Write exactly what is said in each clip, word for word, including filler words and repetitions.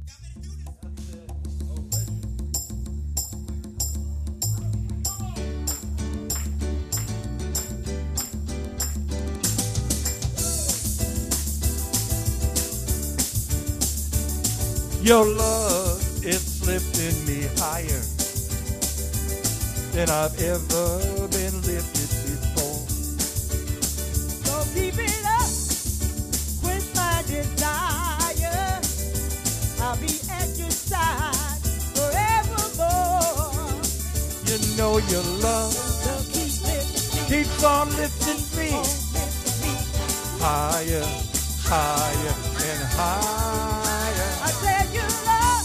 Your love, it's lifting me higher than I've ever been lifted before. So keep it up with my desire. I'll be at your side forevermore. You know your love So keep lifting me, keeps on lifting me on lifting me. higher, higher, and higher. I said your love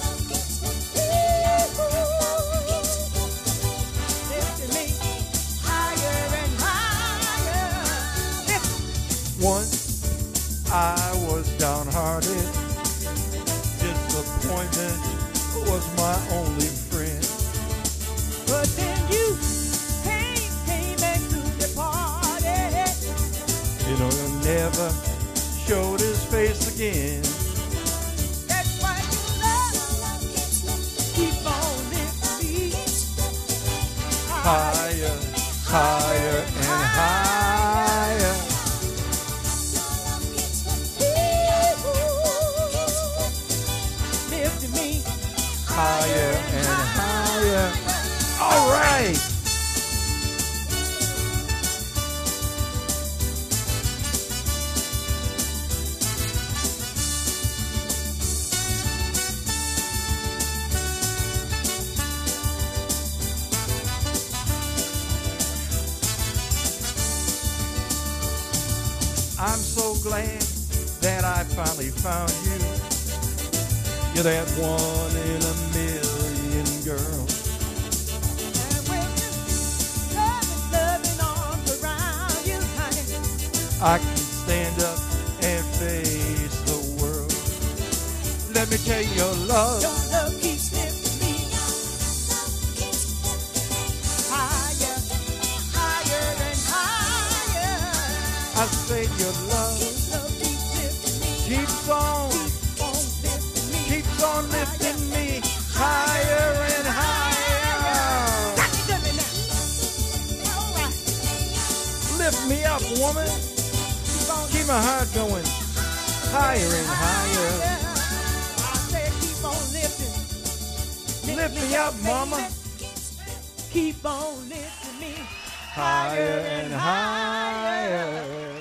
lifting me higher and higher. Lift. Once I was downhearted. Disappointment was my only friend. But then you came, came into the party. You know, he never showed his face again. That's why you love keep on lifting me Higher, higher, and higher. lifting me Higher and higher. All right. I'm so glad that I finally found you. You're that one in a million girl. And with loving, loving arms around you, honey. I can stand up and face the world. Let me tell you, your love, Your love keeps lifting me higher, higher and higher. I say your love Love keeps lifting me, keeps on, keep on lifting me. keeps on lifting me higher and higher. Got me living now. All right. Lift me up, woman. Keep on Keep my heart going higher and higher. I said keep on lifting. Lift me up, mama. Keep on lifting me Higher and higher.